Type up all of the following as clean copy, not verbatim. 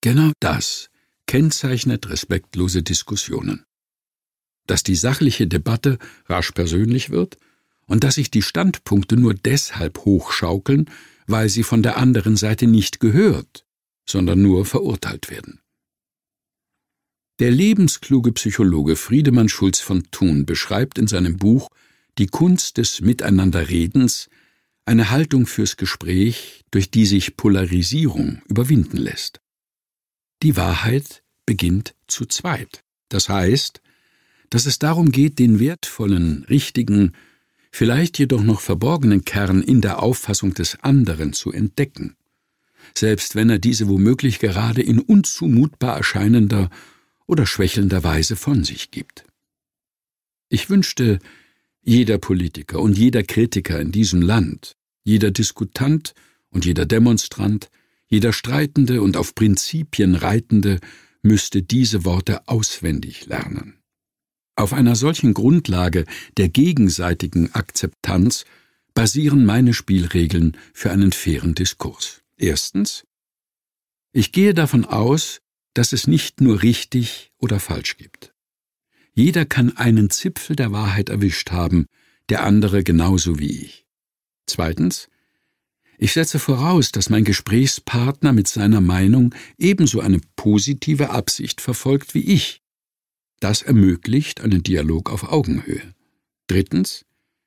Genau das kennzeichnet respektlose Diskussionen. Dass die sachliche Debatte rasch persönlich wird und dass sich die Standpunkte nur deshalb hochschaukeln, weil sie von der anderen Seite nicht gehört, sondern nur verurteilt werden. Der lebenskluge Psychologe Friedemann Schulz von Thun beschreibt in seinem Buch Die Kunst des Miteinanderredens eine Haltung fürs Gespräch, durch die sich Polarisierung überwinden lässt. Die Wahrheit beginnt zu zweit. Das heißt, dass es darum geht, den wertvollen, richtigen, vielleicht jedoch noch verborgenen Kern in der Auffassung des anderen zu entdecken, selbst wenn er diese womöglich gerade in unzumutbar erscheinender oder schwächelnder Weise von sich gibt. Ich wünschte, jeder Politiker und jeder Kritiker in diesem Land, jeder Diskutant und jeder Demonstrant, jeder Streitende und auf Prinzipien Reitende müsste diese Worte auswendig lernen. Auf einer solchen Grundlage der gegenseitigen Akzeptanz basieren meine Spielregeln für einen fairen Diskurs. Erstens: Ich gehe davon aus, dass es nicht nur richtig oder falsch gibt. Jeder kann einen Zipfel der Wahrheit erwischt haben, der andere genauso wie ich. Zweitens: Ich setze voraus, dass mein Gesprächspartner mit seiner Meinung ebenso eine positive Absicht verfolgt wie ich. Das ermöglicht einen Dialog auf Augenhöhe. Drittens: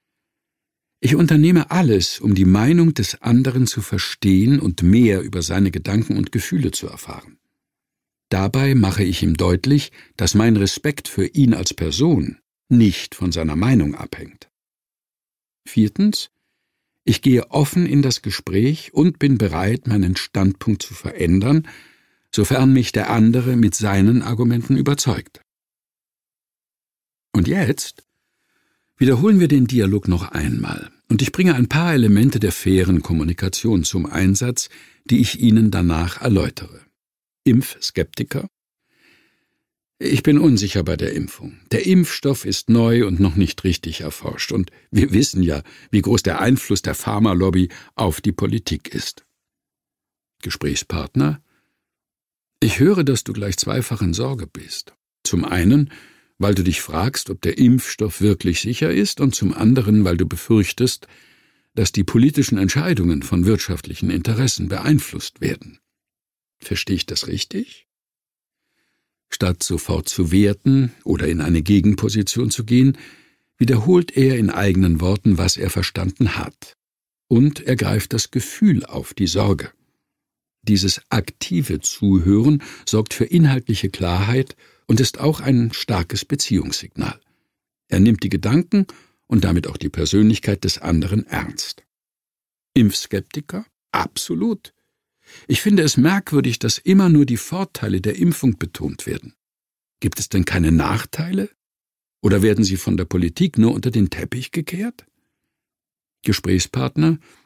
Ich unternehme alles, um die Meinung des anderen zu verstehen und mehr über seine Gedanken und Gefühle zu erfahren. Dabei mache ich ihm deutlich, dass mein Respekt für ihn als Person nicht von seiner Meinung abhängt. Viertens: Ich gehe offen in das Gespräch und bin bereit, meinen Standpunkt zu verändern, sofern mich der andere mit seinen Argumenten überzeugt. Und jetzt wiederholen wir den Dialog noch einmal, und ich bringe ein paar Elemente der fairen Kommunikation zum Einsatz, die ich Ihnen danach erläutere. Impfskeptiker: Ich bin unsicher bei der Impfung. Der Impfstoff ist neu und noch nicht richtig erforscht, und wir wissen ja, wie groß der Einfluss der Pharmalobby auf die Politik ist. Gesprächspartner: Ich höre, dass du gleich zweifach in Sorge bist. Zum einen, weil du dich fragst, ob der Impfstoff wirklich sicher ist, und zum anderen, weil du befürchtest, dass die politischen Entscheidungen von wirtschaftlichen Interessen beeinflusst werden. Verstehe ich das richtig? Statt sofort zu werten oder in eine Gegenposition zu gehen, wiederholt er in eigenen Worten, was er verstanden hat. Und er greift das Gefühl auf, die Sorge. Dieses aktive Zuhören sorgt für inhaltliche Klarheit und ist auch ein starkes Beziehungssignal. Er nimmt die Gedanken und damit auch die Persönlichkeit des anderen ernst. Impfskeptiker? Absolut. Ich finde es merkwürdig, dass immer nur die Vorteile der Impfung betont werden. Gibt es denn keine Nachteile? Oder werden sie von der Politik nur unter den Teppich gekehrt? Gesprächspartner: